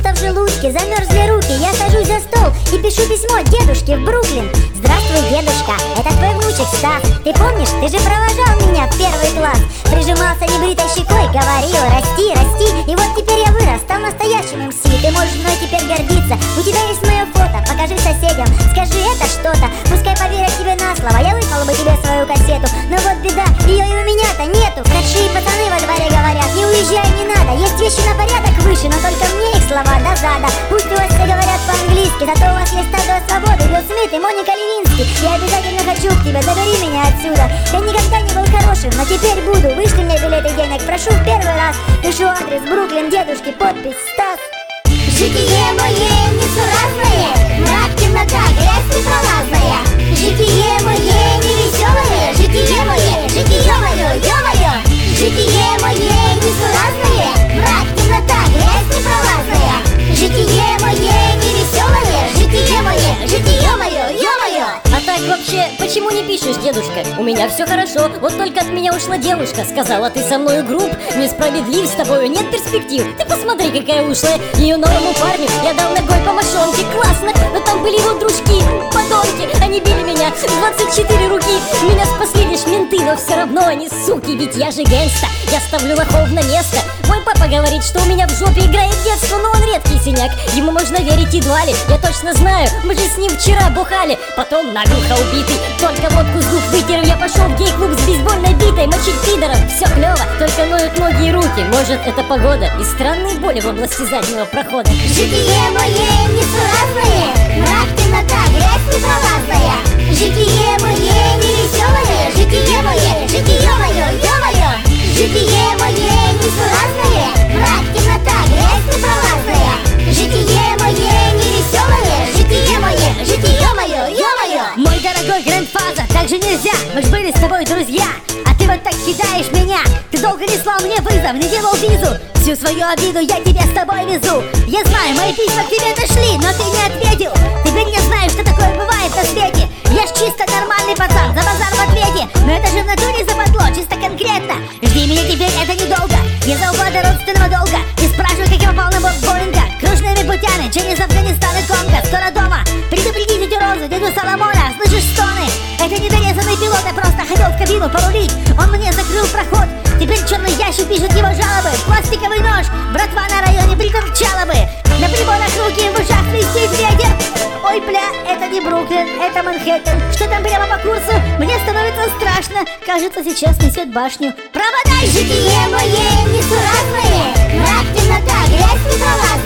пусто в желудке, замерзли руки. Я сажусь за стол и пишу письмо дедушке в Бруклин. Здравствуй, дедушка, это твой внучек Стас. Ты помнишь, ты же провожал меня в первый класс. Прижимался небритой щекой, говорил: расти, расти. И вот теперь я вырос, стал настоящим МС. Ты можешь мной теперь гордиться. У тебя есть мое фото, покажи соседям. Скажи это что-то, пускай поверят тебе на слово. Я выслал бы тебе свою кассету, но вот беда, ее и у меня-то нету. Большие пацаны во дворе говорят: не уезжай, не надо. Есть вещи на порядок выше, но только мне их слова до зада. Пусть у вас все говорят по-английски, зато у вас есть статуя свободы, Билл Смит и Моника Левински. Я обязательно хочу к тебе, забери меня отсюда. Я никогда не был хорошим, но теперь буду. Вышли мне билеты денег, прошу в первый раз. Пишу адрес Бруклин, дедушки, подпись Стас. Житие мое несуразное, мрак, темнота, грязь непролазная. Житие мое невеселое, житие мое, ё-моё. Житие мое несуразное, мрак, темнота, грязь непролазная. Житие мое невеселое, житие мое, ё-моё. А так вообще, почему не пишешь, дедушка? У меня все хорошо, вот только от меня ушла девушка. Сказала: ты со мною груб, несправедлив, с тобою нет перспектив. Ты посмотри, какая ушлая. Ее новому парню я дал ногой по мошонке. Классно, но там были его дружки, подонки. Они били меня 24 руки. Меня спасли лишь менты, но все равно они суки. Ведь я же гэнгста, я ставлю лохов на место. Мой папа говорит, что у меня в жопе играет детство, но он редкий синяк. Ему можно верить едва ли, я точно знаю. Мы же с ним вчера бухали, потом наглухо убитый. Только водку с губ вытер, я пошел в гей-клуб с бейсбольной битой. Мочить пидоров, все клево, только ноют ноги и руки. Может, это погода и странные боли в области заднего прохода. Житие мое несуразное, мрак, темнота, грязь непролазная. Житие мое невеселое, житие мое, ё-моё. Житие мое несуразное, мрак, темнота, грязь непролазная. Житие мое невеселое, житие мое, ё-моё. Мой дорогой Грандфазер, так же нельзя, мы ж были с тобой друзья. А ты вот так кидаешь меня, ты долго не слал мне вызов, не делал визу. Всю свою обиду я тебе с собой везу. Я знаю, мои письма к тебе дошли, но ты не ответил. Теперь не знаю, что такое бывает на свете. Я ж чисто нормальный пацан, за базар в ответе. Но это же в натуре западло, чисто конкретно. Жди меня теперь, это недолго. Я за угода родственного долга. И спрашиваю, как я попал на борт Боинга. Кружными путями, через Афганистан и Конго. Скоро дома, предупреди тетю Розу, дядю Соломона. Слышишь стоны? Это недорезанный пилот, я просто хотел в кабину порулить. Он мне закрыл проход. Теперь черный ящик пишет его жалобы. Пластиковый нож, братва на районе прикорчала бы. На приборах руки, в ушах свистит ветер. Ой, бля, это не Бруклин, это Манхэттен. Что там прямо по курсу? Мне становится страшно. Кажется, сейчас несет башню. Проводай! Житие мое несуразное, мрак, темнота, грязь непролазная.